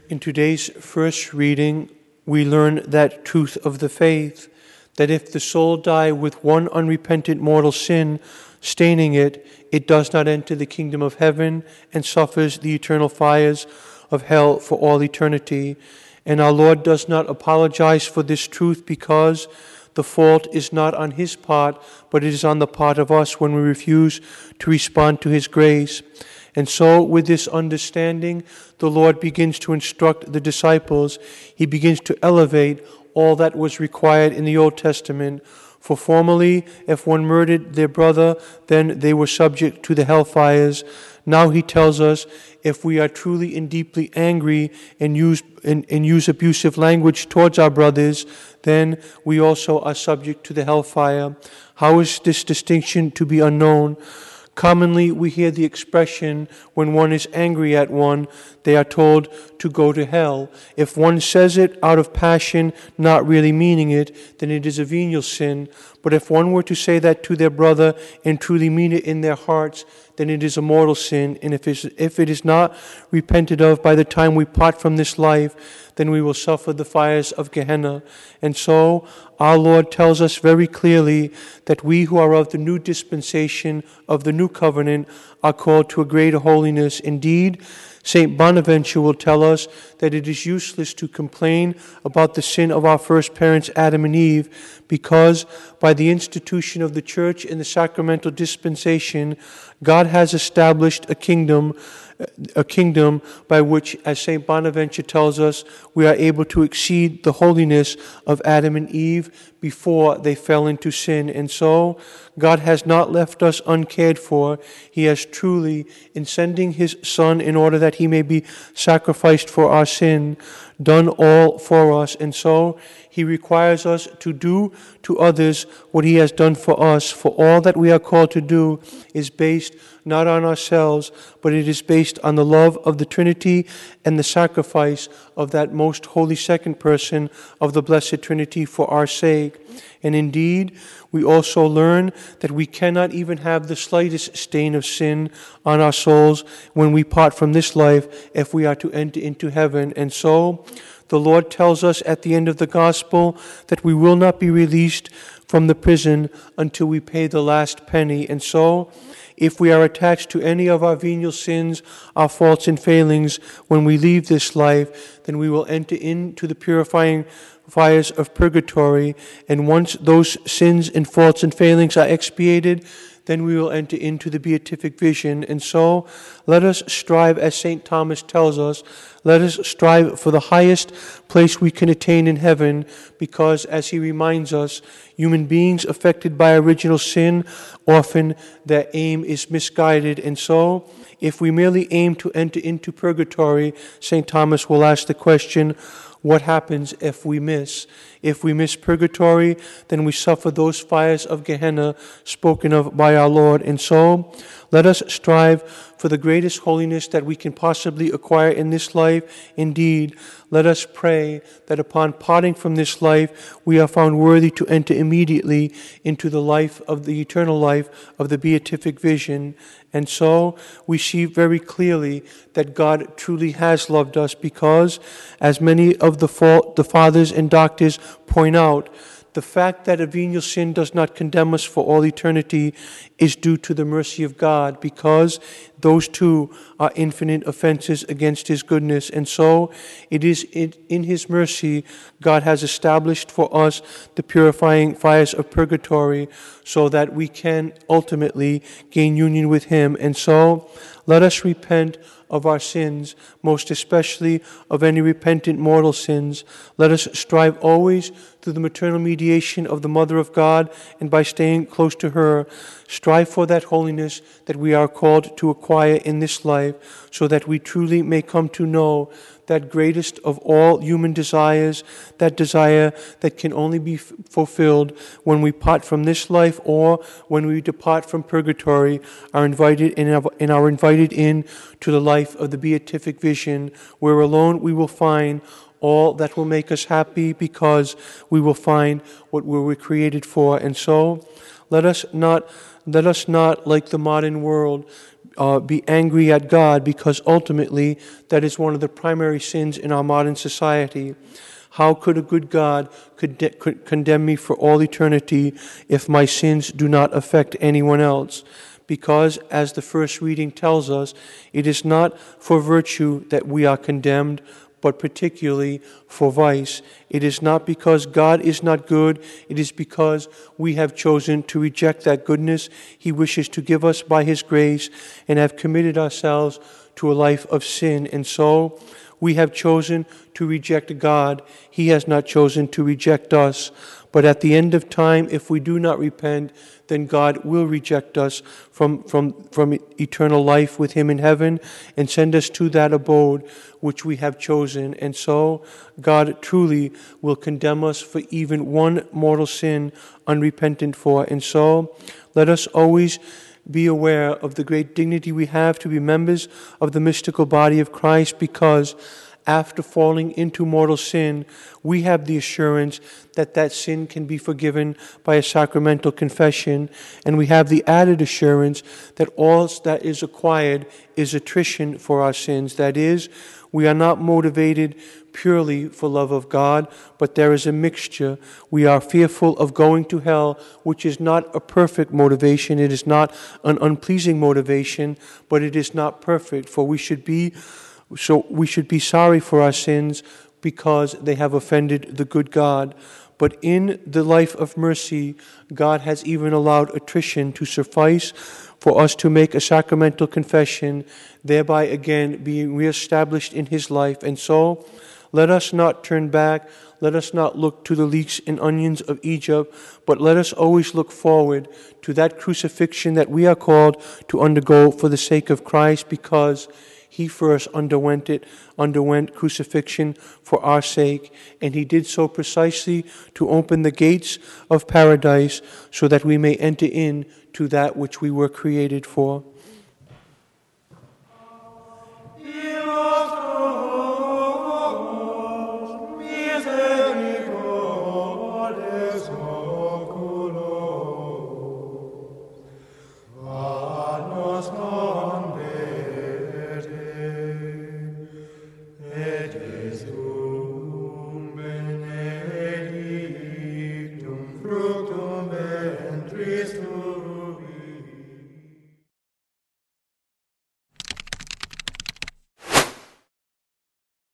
In today's first reading, we learn that truth of the faith, that if the soul die with one unrepentant mortal sin staining it, it does not enter the kingdom of heaven and suffers the eternal fires of hell for all eternity. And our Lord does not apologize for this truth because the fault is not on His part, but it is on the part of us when we refuse to respond to His grace. And so, with this understanding, the Lord begins to instruct the disciples. He begins to elevate all that was required in the Old Testament. For formerly, if one murdered their brother, then they were subject to the hellfires. Now He tells us, if we are truly and deeply angry and use abusive language towards our brothers, then we also are subject to the hellfire. How is this distinction to be unknown? Commonly, we hear the expression, when one is angry at one, they are told to go to hell. If one says it out of passion, not really meaning it, then it is a venial sin. But if one were to say that to their brother and truly mean it in their hearts, then it is a mortal sin. And if it is not repented of by the time we part from this life, then we will suffer the fires of Gehenna. And so, our Lord tells us very clearly that we who are of the new dispensation, of the new covenant, are called to a greater holiness. Indeed, St. Bonaventure will tell us that it is useless to complain about the sin of our first parents, Adam and Eve, because by the institution of the church in the sacramental dispensation, God has established a kingdom by which, as St. Bonaventure tells us, we are able to exceed the holiness of Adam and Eve before they fell into sin. And so, God has not left us uncared for. He has truly, in sending His Son in order that He may be sacrificed for our sin, done all for us. And so, He requires us to do to others what He has done for us. For all that we are called to do is based not on ourselves, but it is based on the love of the Trinity and the sacrifice of that most holy second person of the Blessed Trinity for our sake. And indeed, we also learn that we cannot even have the slightest stain of sin on our souls when we part from this life if we are to enter into heaven. And so, the Lord tells us at the end of the gospel that we will not be released from the prison until we pay the last penny. And so, if we are attached to any of our venial sins, our faults and failings, when we leave this life, then we will enter into the purifying fires of purgatory. And once those sins and faults and failings are expiated, then we will enter into the beatific vision. And so, let us strive, as St. Thomas tells us, let us strive for the highest place we can attain in heaven, because, as he reminds us, human beings affected by original sin, often their aim is misguided. And so, if we merely aim to enter into purgatory, St. Thomas will ask the question, what happens if we miss? If we miss purgatory, then we suffer those fires of Gehenna spoken of by our Lord. And so, let us strive for the greatest holiness that we can possibly acquire in this life. Indeed, let us pray that upon parting from this life, we are found worthy to enter immediately into the life of the eternal life of the beatific vision. And so, we see very clearly that God truly has loved us because, as many of the fathers and doctors point out, the fact that a venial sin does not condemn us for all eternity is due to the mercy of God, because those two are infinite offenses against His goodness. And so it is in His mercy God has established for us the purifying fires of purgatory so that we can ultimately gain union with Him. And so let us repent of our sins, most especially of any repentant mortal sins. Let us strive always through the maternal mediation of the Mother of God, and by staying close to her, strive for that holiness that we are called to acquire in this life, so that we truly may come to know that greatest of all human desires, that desire that can only be fulfilled when we part from this life or when we depart from purgatory, are invited in to the life of the beatific vision, where alone we will find all that will make us happy, because we will find what we were created for. And so, let us not, like the modern world, be angry at God, because ultimately that is one of the primary sins in our modern society. How could a good God could condemn me for all eternity if my sins do not affect anyone else? Because, as the first reading tells us, it is not for virtue that we are condemned, but particularly for vice. It is not because God is not good, it is because we have chosen to reject that goodness He wishes to give us by His grace and have committed ourselves to a life of sin. And so we have chosen to reject God. He has not chosen to reject us. But at the end of time, if we do not repent, then God will reject us from eternal life with Him in heaven and send us to that abode which we have chosen. And so God truly will condemn us for even one mortal sin unrepentant for. And so let us always be aware of the great dignity we have to be members of the mystical body of Christ, because after falling into mortal sin, we have the assurance that that sin can be forgiven by a sacramental confession, and we have the added assurance that all that is acquired is attrition for our sins. That is, we are not motivated purely for love of God, but there is a mixture. We are fearful of going to hell, which is not a perfect motivation. It is not an unpleasing motivation, but it is not perfect, for we should be sorry for our sins because they have offended the good God. But in the life of mercy, God has even allowed attrition to suffice for us to make a sacramental confession, thereby again being reestablished in His life. And so, let us not turn back, let us not look to the leeks and onions of Egypt, but let us always look forward to that crucifixion that we are called to undergo for the sake of Christ, because He first underwent crucifixion for our sake, and He did so precisely to open the gates of paradise so that we may enter in to that which we were created for.